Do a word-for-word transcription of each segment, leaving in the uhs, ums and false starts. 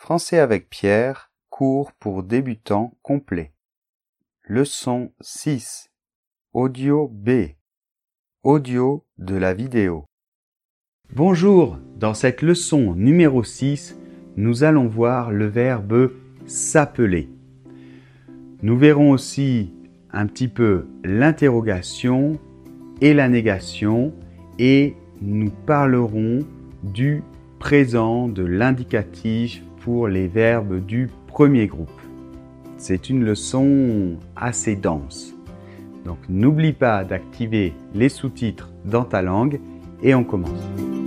Français avec Pierre, cours pour débutants complet. Leçon six. Audio B. Audio de la vidéo. Bonjour, dans cette leçon numéro six, nous allons voir le verbe s'appeler. Nous verrons aussi un petit peu l'interrogation et la négation et nous parlerons du présent, de l'indicatif pour les verbes du premier groupe. C'est une leçon assez dense. Donc n'oublie pas d'activer les sous-titres dans ta langue et on commence.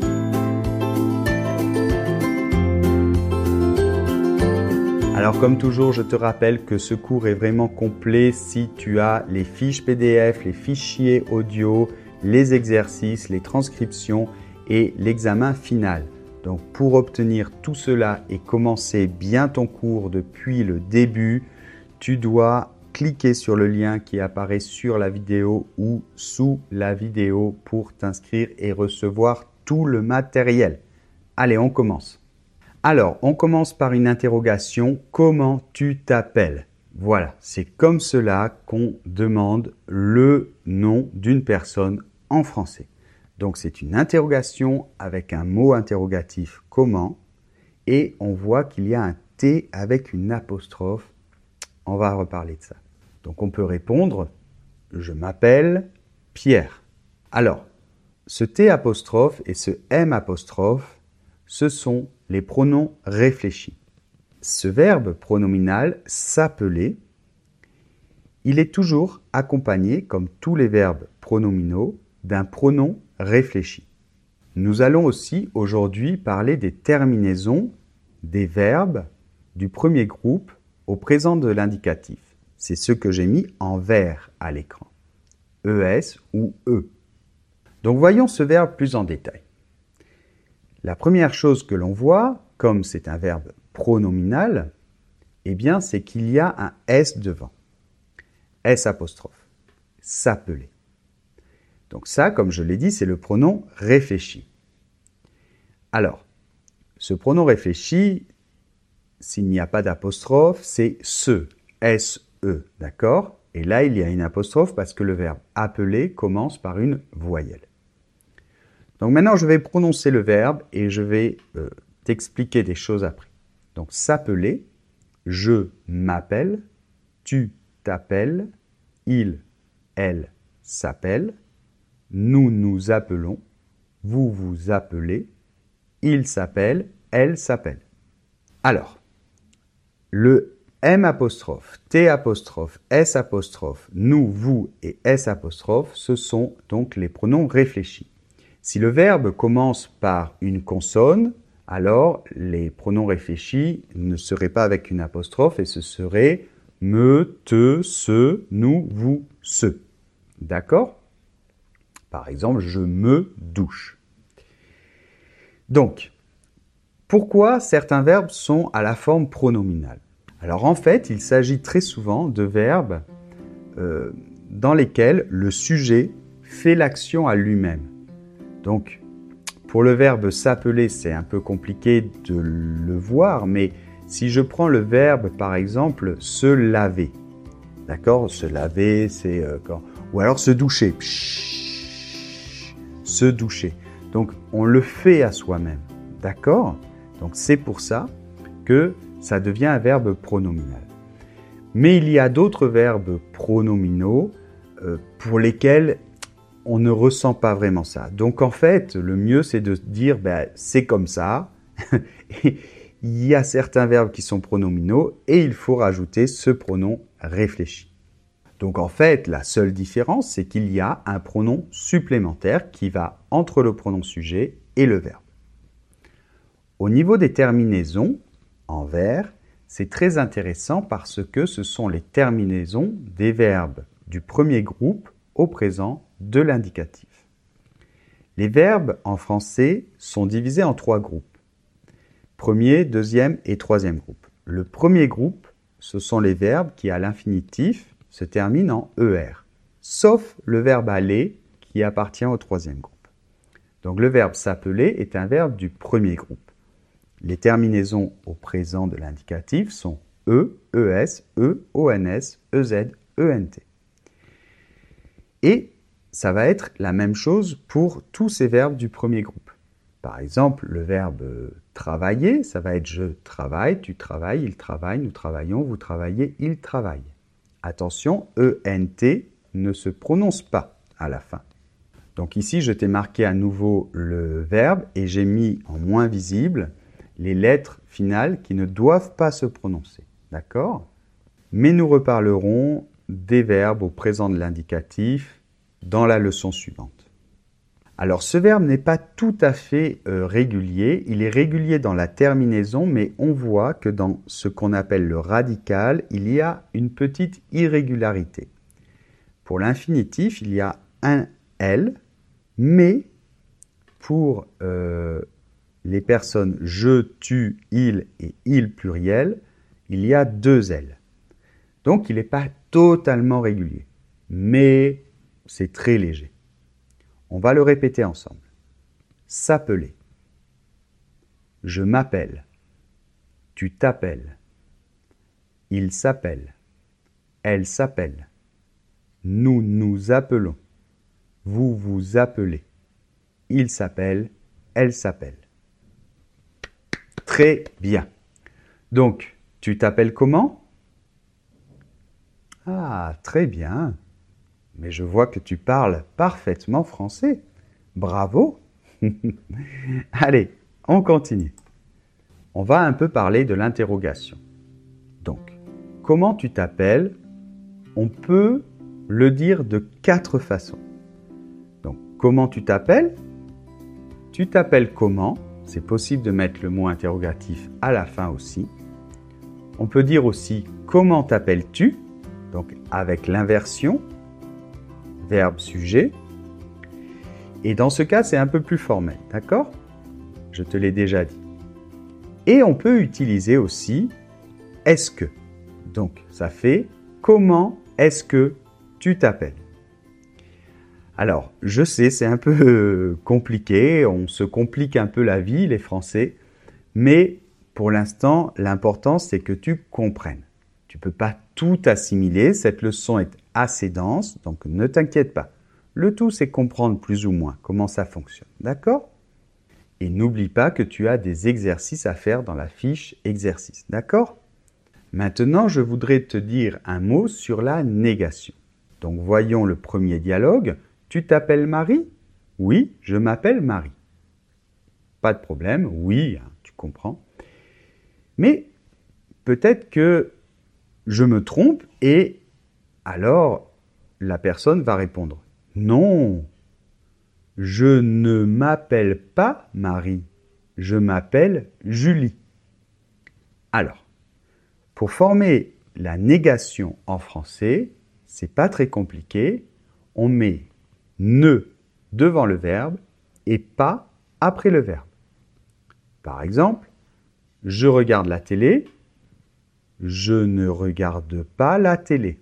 Alors comme toujours, je te rappelle que ce cours est vraiment complet si tu as les fiches P D F, les fichiers audio, les exercices, les transcriptions et l'examen final. Donc pour obtenir tout cela et commencer bien ton cours depuis le début, tu dois cliquer sur le lien qui apparaît sur la vidéo ou sous la vidéo pour t'inscrire et recevoir tout le matériel. Allez, on commence. Alors, on commence par une interrogation. Comment tu t'appelles? Voilà, c'est comme cela qu'on demande le nom d'une personne en français. Donc, c'est une interrogation avec un mot interrogatif « comment » et on voit qu'il y a un « T » avec une apostrophe. On va reparler de ça. Donc, on peut répondre « Je m'appelle Pierre ». Alors, ce T apostrophe et ce M apostrophe, ce sont les pronoms réfléchis. Ce verbe pronominal « s'appeler », il est toujours accompagné, comme tous les verbes pronominaux, d'un pronom réfléchi. Nous allons aussi aujourd'hui parler des terminaisons des verbes du premier groupe au présent de l'indicatif. C'est ce que j'ai mis en vert à l'écran. E S ou E. Donc voyons ce verbe plus en détail. La première chose que l'on voit, comme c'est un verbe pronominal, eh bien c'est qu'il y a un S devant. S apostrophe. S'appeler. Donc ça, comme je l'ai dit, c'est le pronom réfléchi. Alors, ce pronom réfléchi, s'il n'y a pas d'apostrophe, c'est se, S E, d'accord? Et là, il y a une apostrophe parce que le verbe appeler commence par une voyelle. Donc maintenant, je vais prononcer le verbe et je vais euh, t'expliquer des choses après. Donc s'appeler, je m'appelle, tu t'appelles, il, elle s'appelle, nous nous appelons, vous vous appelez, il s'appelle, elle s'appelle. Alors, le M apostrophe, T apostrophe, S apostrophe, nous, vous et S apostrophe, ce sont donc les pronoms réfléchis. Si le verbe commence par une consonne, alors les pronoms réfléchis ne seraient pas avec une apostrophe et ce serait me, te, ce, nous, vous, ce. D'accord ? Par exemple, je me douche. Donc, pourquoi certains verbes sont à la forme pronominale? Alors en fait, il s'agit très souvent de verbes euh, dans lesquels le sujet fait l'action à lui-même. Donc, pour le verbe s'appeler, c'est un peu compliqué de le voir, mais si je prends le verbe, par exemple, se laver, d'accord? Se laver, c'est euh, quand... Ou alors se doucher. Pshhh, se doucher. Donc, on le fait à soi-même. D'accord? Donc, c'est pour ça que ça devient un verbe pronominal. Mais il y a d'autres verbes pronominaux euh, pour lesquels on ne ressent pas vraiment ça. Donc, en fait, le mieux, c'est de dire ben, c'est comme ça. Il y a certains verbes qui sont pronominaux et il faut rajouter ce pronom réfléchi. Donc en fait, la seule différence, c'est qu'il y a un pronom supplémentaire qui va entre le pronom sujet et le verbe. Au niveau des terminaisons, en vert, c'est très intéressant parce que ce sont les terminaisons des verbes du premier groupe au présent de l'indicatif. Les verbes en français sont divisés en trois groupes. Premier, deuxième et troisième groupe. Le premier groupe, ce sont les verbes qui, à l'infinitif, se termine en E R, sauf le verbe aller qui appartient au troisième groupe. Donc le verbe s'appeler est un verbe du premier groupe. Les terminaisons au présent de l'indicatif sont E, ES, E, ONS, EZ, ENT. Et ça va être la même chose pour tous ces verbes du premier groupe. Par exemple, le verbe travailler, ça va être je travaille, tu travailles, il travaille, nous travaillons, vous travaillez, il travaille. Attention, E N T ne se prononce pas à la fin. Donc ici, je t'ai marqué à nouveau le verbe et j'ai mis en moins visible les lettres finales qui ne doivent pas se prononcer. D'accord? Mais nous reparlerons des verbes au présent de l'indicatif dans la leçon suivante. Alors, ce verbe n'est pas tout à fait euh, régulier. Il est régulier dans la terminaison, mais on voit que dans ce qu'on appelle le radical, il y a une petite irrégularité. Pour l'infinitif, il y a un L, mais pour euh, les personnes je, tu, il et il pluriel, il y a deux L. Donc, il n'est pas totalement régulier, mais c'est très léger. On va le répéter ensemble. S'appeler. Je m'appelle. Tu t'appelles. Il s'appelle. Elle s'appelle. Nous nous appelons. Vous vous appelez. Il s'appelle. Elle s'appelle. Très bien. Donc, tu t'appelles comment? Ah, très bien. Mais je vois que tu parles parfaitement français. Bravo! Allez, on continue. On va un peu parler de l'interrogation. Donc, comment tu t'appelles? On peut le dire de quatre façons. Donc, comment tu t'appelles? Tu t'appelles comment? C'est possible de mettre le mot interrogatif à la fin aussi. On peut dire aussi comment t'appelles-tu? Donc, avec l'inversion. Verbe sujet. Et dans ce cas, c'est un peu plus formel, d'accord? Je te l'ai déjà dit. Et on peut utiliser aussi est-ce que. Donc, ça fait comment est-ce que tu t'appelles? Alors, je sais, c'est un peu compliqué, on se complique un peu la vie, les Français, mais pour l'instant, l'important, c'est que tu comprennes. Tu ne peux pas tout assimiler, cette leçon est assez dense, donc ne t'inquiète pas. Le tout, c'est comprendre plus ou moins comment ça fonctionne, d'accord? Et n'oublie pas que tu as des exercices à faire dans la fiche exercice, d'accord? Maintenant, je voudrais te dire un mot sur la négation. Donc, voyons le premier dialogue. Tu t'appelles Marie? Oui, je m'appelle Marie. Pas de problème, oui, tu comprends. Mais peut-être que je me trompe et alors la personne va répondre « Non, je ne m'appelle pas Marie, je m'appelle Julie. » Alors, pour former la négation en français, c'est pas très compliqué. On met « ne » devant le verbe et « pas » après le verbe. Par exemple, je regarde la télé. Je ne regarde pas la télé.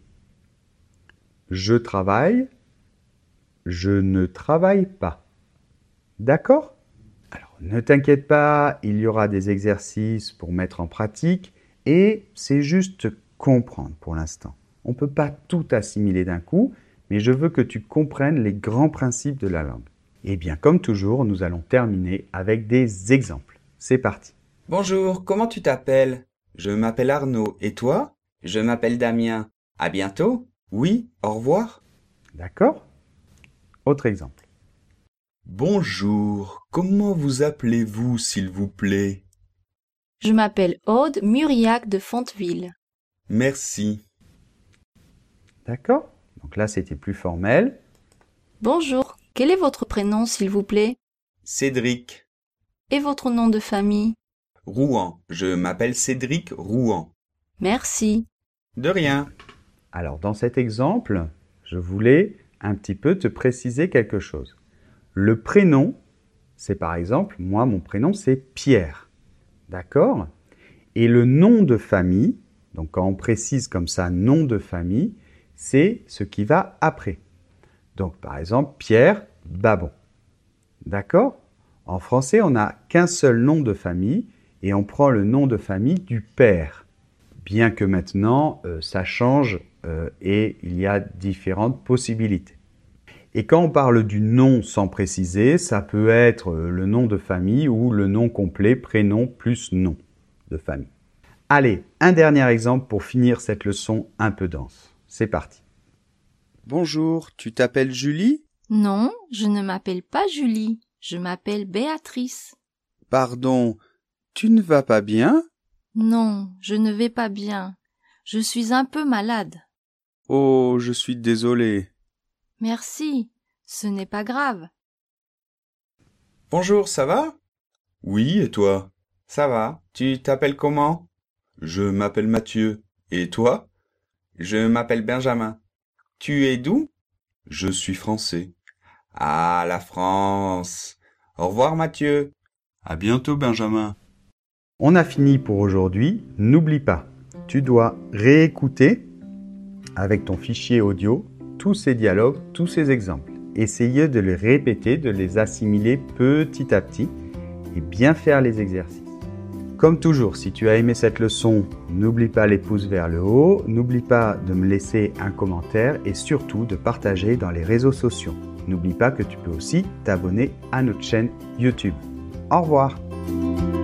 Je travaille. Je ne travaille pas. D'accord? Alors, ne t'inquiète pas, il y aura des exercices pour mettre en pratique et c'est juste comprendre pour l'instant. On ne peut pas tout assimiler d'un coup, mais je veux que tu comprennes les grands principes de la langue. Et bien, comme toujours, nous allons terminer avec des exemples. C'est parti. Bonjour, comment tu t'appelles? Je m'appelle Arnaud. Et toi? Je m'appelle Damien. À bientôt? Oui, au revoir. D'accord? Autre exemple. Bonjour, comment vous appelez-vous, s'il vous plaît? Je m'appelle Aude Muriac de Fonteville. Merci. D'accord? Donc là, c'était plus formel. Bonjour, quel est votre prénom, s'il vous plaît? Cédric. Et votre nom de famille? Rouen. Je m'appelle Cédric Rouen. Merci. De rien. Alors, dans cet exemple, je voulais un petit peu te préciser quelque chose. Le prénom, c'est par exemple, moi, mon prénom, c'est Pierre. D'accord? Et le nom de famille, donc quand on précise comme ça nom de famille, c'est ce qui va après. Donc, par exemple, Pierre Babon. D'accord? En français, on n'a qu'un seul nom de famille et on prend le nom de famille du père. Bien que maintenant, euh, ça change euh, et il y a différentes possibilités. Et quand on parle du nom sans préciser, ça peut être le nom de famille ou le nom complet, prénom plus nom de famille. Allez, un dernier exemple pour finir cette leçon un peu dense. C'est parti. Bonjour, tu t'appelles Julie? Non, je ne m'appelle pas Julie. Je m'appelle Béatrice. Pardon, tu ne vas pas bien? Non, je ne vais pas bien. Je suis un peu malade. Oh, je suis désolé. Merci, ce n'est pas grave. Bonjour, ça va? Oui, et toi? Ça va. Tu t'appelles comment? Je m'appelle Mathieu. Et toi? Je m'appelle Benjamin. Tu es d'où? Je suis français. Ah, la France. Au revoir, Mathieu. À bientôt, Benjamin. On a fini pour aujourd'hui. N'oublie pas, tu dois réécouter avec ton fichier audio tous ces dialogues, tous ces exemples. Essayez de les répéter, de les assimiler petit à petit et bien faire les exercices. Comme toujours, si tu as aimé cette leçon, n'oublie pas les pouces vers le haut, n'oublie pas de me laisser un commentaire et surtout de partager dans les réseaux sociaux. N'oublie pas que tu peux aussi t'abonner à notre chaîne YouTube. Au revoir!